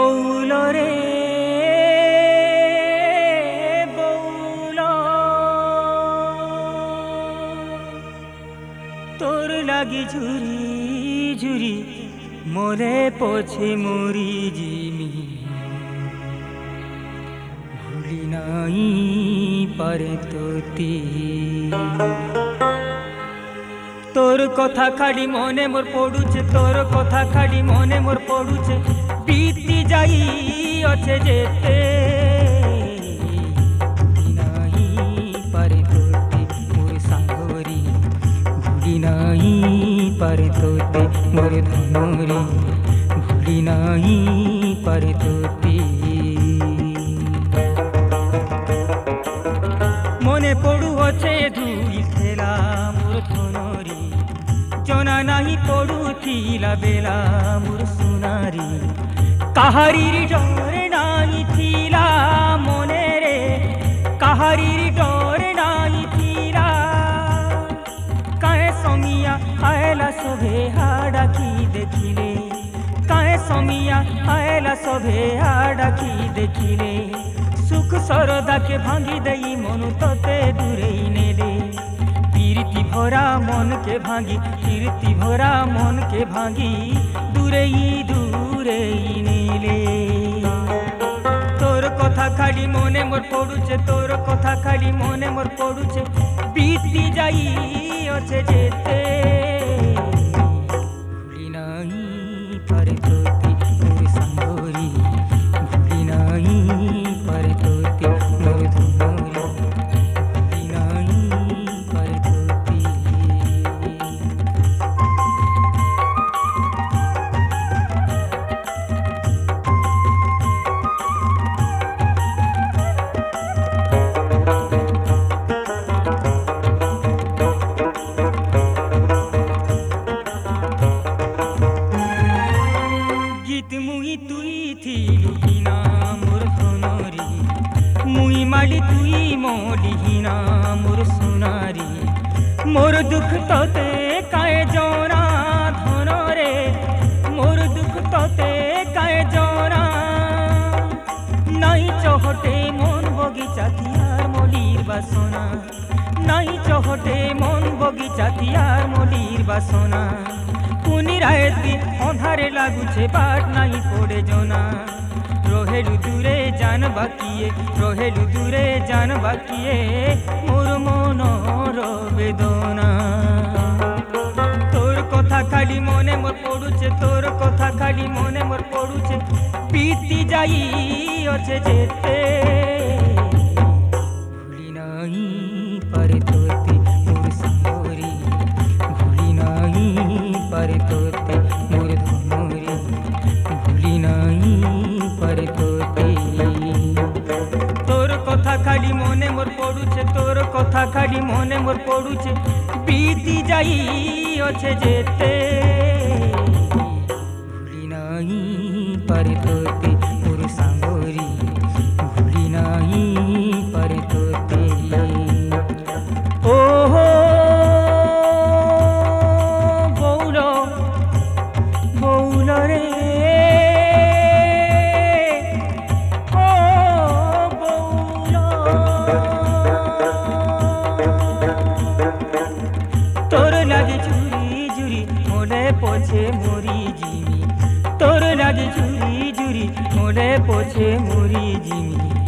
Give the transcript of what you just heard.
বৌল রে বৌল তোর লাগি ঝুরি ঝুরি মোরে পছে মরি জিমি ভুলি নাই পারে তোতে তোর কথা খালি মনে মোর পড়ুছে তোর কথা খালি মনে মোর পড়ুছে बीती जाई अच्छे जेते भूली नहीं पारे तोते मोर सागरी भूली नहीं पारे तोते मोर धनरी भूली नहीं पारे तोते मने पड़ू अच्छे धुई थेला मोर धनरी जना नहीं पड़ू थीला बेला मोर सुनारी काहारीर डर नाई थीला मोने रे काहारीर डर नाई थीला काहे समिया आयला सभे हाडाकी देखिले काहे समिया आयला सभे हाडाकी देखिले सुख सरदा के भांगी देई मनु तते दूरेई नेले कीर्ति भरा मन के भांगी कीर्ति भरा मन के भांगी दूरेई दूरेई नेले तोर कथा खाली मने मोर पड़ुचे तोर कथा खाली मने मोर पड़ुचे बीती जाई अच्छे जेते भूली नहीं पारे तोते मोर सागरी भूली नहीं पारे तोते मोर धनरी भूली नहीं पारे तोते मुई तुई थी लुकिना मोर धनरी मुई माली तुई मोलिहिना मोर सुनारी मोर दुख तोते काए जोरा धन रे मोर दुख तोते काए जोरा नहीं चहटे मन बगीचा थियार मोलिर बासना नहीं चहटे मन बगीचा थियार मोलिर बासना पुनी रायती अंधारे लागुछे बाट नहीं पड़े जोना रोहेलु दूरे जान बाकिए रोहेलु दूरे जान बाकिए मोर मनर बेदना तोर कथा खाली मने मोर पड़ुचे तोर कथा खाली मने मोर पड़ुचे बीती जाई अच्छे जेते भूली नहीं पारे तोते मोर सागरी भूली नहीं पारे तोते मोर धनरी भूली नहीं पारे तोते तोर कथा खाली मने मोर पड़ुचे तोर कथा खाली मने मोर पड़ुचे बीती जाई अच्छे जेते भूली नहीं पारे तोते मोर सागरी भूली नहीं पारे तोते ओहो तोर लागे झुरी झुरी मोरे पोछे मोरी जिमी तोर लागे झुरी झुरी मोरे पोछे मोरी जिमी